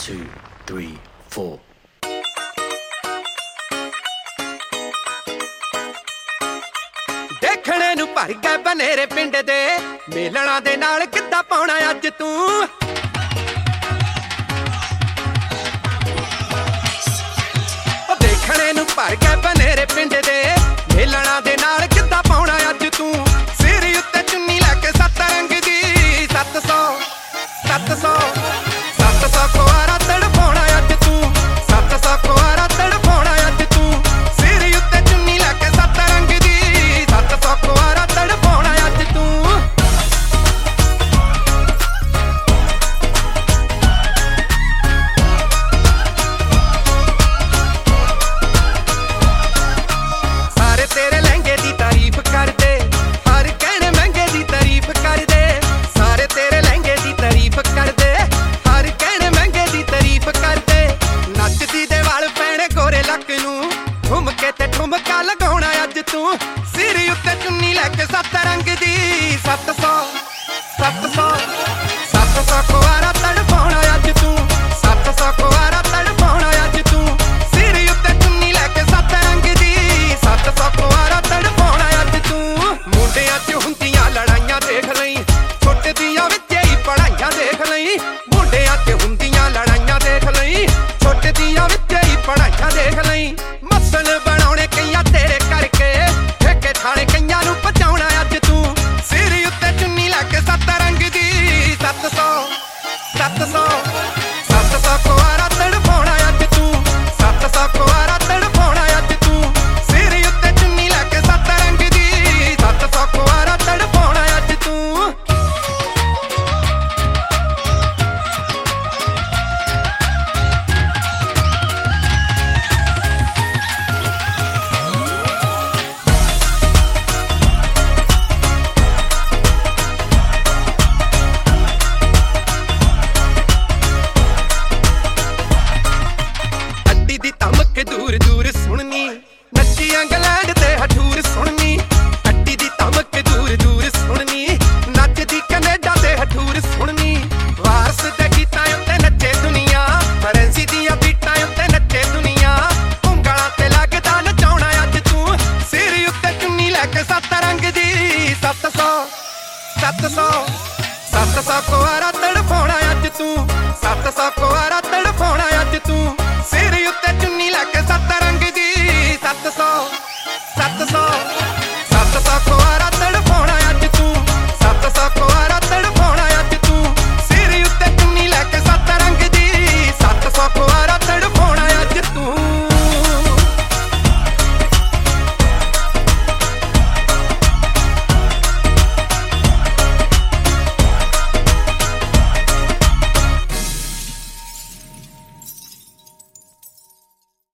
2, 3, 4 ਦੇਖਣੇ ਨੂੰ ਭਰ ਗਏ ਬਨੇਰੇ ਪਿੰਡ ਦੇ ਮੇਲਣਾ ਦੇ ਨਾਲ ਕਿੱਦਾਂ ਪਾਉਣਾ ਅੱਜ ਤੂੰ ਦੇਖਣੇ ਨੂੰ ਭਰ ਗਏ ਬਨੇਰੇ ਪਿੰਡ ਦੇ ਮੇਲਣਾ ਦੇ ਨਾਲ ਕਿੱਦਾਂ ਪਾਉਣਾ ਅੱਜ ਤੂੰ ਸਿਰ ਉੱਤੇ ਚੁੰਨੀ ਲੈ ਕੇ ਸੱਤ ਰੰਗ ਦੀ 700 ਕੁਆਰਾ ਤੜਪਾਉਣਾ ਅੱਜ ਤੂੰ 700 ਕੁਆਰਾ ਤੜਪਾਉਣਾ ਅੱਜ ਤੂੰ ਸਿਰ ਉੱਤੇ ਚੁੰਨੀ ਲੈ ਕੇ ਸੱਤ ਰੰਗ ਦੀ 700 ਕੁਆਰਾ ਤੜਪਾਉਣਾ ਅੱਜ ਤੂੰ ਸਾਰੇ ਤੇਰੇ ਲਹਿੰਗੇ ਦੀ ਤਾਰੀਫ ਕਰਦੇ ਹਰ ਕਹਿਣੇ ਮਹਿੰਗੇ ਦੀ ਤਾਰੀਫ ਕਰਦੇ ਸਾਰੇ ਤੇਰੇ ਲਹਿੰਗੇ ਦੀ ਤਾਰੀਫ ਕਰਦੇ ਹਰ ਕਹਿਣੇ ਮਹਿੰਗੇ ਦੀ ਤਾਰੀਫ ਕਰਦੇ ਨੱਚਦੀ ਦੇ ਵਾਲ ਪੈਣੇ ਗੋਰੇ ਲੱਕ ਨੂੰ ਘੁੰਮ ਕੇ ਤੇ ਠੁਮਕਾ ਲਗਾਉਣਾ ਅੱਜ ਤੂੰ ਸਿਰ ਉੱਤੇ ਚੁੰਨੀ ਲੈ ਕੇ ਸੱਤ ਰੰਗ ਦੀ 700 ਕੁਆਰਾ ਤੜਪਾਉਣਾ ਅੱਜ ਤੂੰ 700 ਕੁਆਰਾ ਤੜਪਾਉਣਾ ਅੱਜ ਤੂੰ ਸਿਰ ਉੱਤੇ ਚੁੰਨੀ ਲੈ ਕੇ ਸੱਤ ਰੰਗ ਦੀ 700 ਕੁਆਰਾ ਤੜਪਾਉਣਾ ਅੱਜ ਤੂੰ ਮੁੰਡਿਆਂ 'ਚ ਹੁੰਦੀਆਂ ਲੜਾਈਆਂ ਦੇਖ ਲਈ ਛੁੱਟਦੀਆਂ ਵਿੱਚ ਹੀ ਪੜਾਈਆਂ ਦੇਖ ਲਈ ਮੁੰਡਿਆਂ 'ਚ ਹੁੰਦੀਆਂ ਲੜਾਈਆਂ ਦੇਖ ਲਈ ਛੁੱਟਦੀਆਂ ਵਿੱਚ ਹੀ ਪੜਾਈਆਂ ਦੇਖ ਲਈ ਮਸਲ ਬਣਾਉਣੇ ਕਈਆਂ ਤੇਰੇ ਕਰਕੇ ਠੇਕੇ ਥਾਣੇ ਕਈਆਂ ਨੂੰ ਪਹੁੰਚਾਉਣਾ ਅੱਜ ਤੂੰ ਸਿਰ ਉੱਤੇ ਚੁੰਨੀ ਲੈ ਕੇ ਸੱਤ ਰੰਗ ਦੀ 700 ਕੁਆਰਾ ਤੜਪਾਉਣਾ ਅੱਜ ਤੂੰ 700 ਕੁਆਰਾ ਤੜਪਾਉਣਾ ਅੱਜ ਤੂੰ ਸਿਰ ਉੱਤੇ ਚੁੰਨੀ ਲੈ ਕੇ ਸੱਤ ਰੰਗ ਦੀ 700 ਕੁਆਰਾ ਤੜਪਾਉਣਾ ਅੱਜ ਤੂੰ ਅੱਡੀ ਦੀ ਧਮਕ ਦੂਰ ਦੂਰ ਸੁਣਨੀ ਨੱਚੀ ਇੰਗਲੈਂਡ ਤੇ ਹਠੂਰ ਸੁਣਨੀ ਅੱਡੀ ਦੀ ਧਮਕ ਦੂਰ ਦੂਰ ਸੁਣਨੀ ਨੱਚਦੀ ਕੈਨੇਡਾ ਤੇ ਹਠੂਰ ਸੁਣਨੀ ਵਾਰਸ ਦੇ ਗੀਤਾਂ ਉੱਤੇ ਨੱਚੇ ਦੁਨੀਆ ਫਰੈਂਸੀ ਦੀਆਂ ਬੀਟਾਂ ਉੱਤੇ ਨੱਚੇ ਦੁਨੀਆ ਉਂਗਲਾਂ ਤੇ ਲੱਗਦਾ ਨਚਾਉਣਾ ਅੱਜ ਤੂੰ ਸਿਰ ਉੱਤੇ ਚੁੰਨੀ ਲੈ ਕੇ ਸੱਤ ਰੰਗ ਦੀ 700 ਕੁਆਰਾ ਤੜਪਾਉਣਾ ਅੱਜ ਤੂੰ 700 ਕੁਆਰਾ ਤੜਪਾਉਣਾ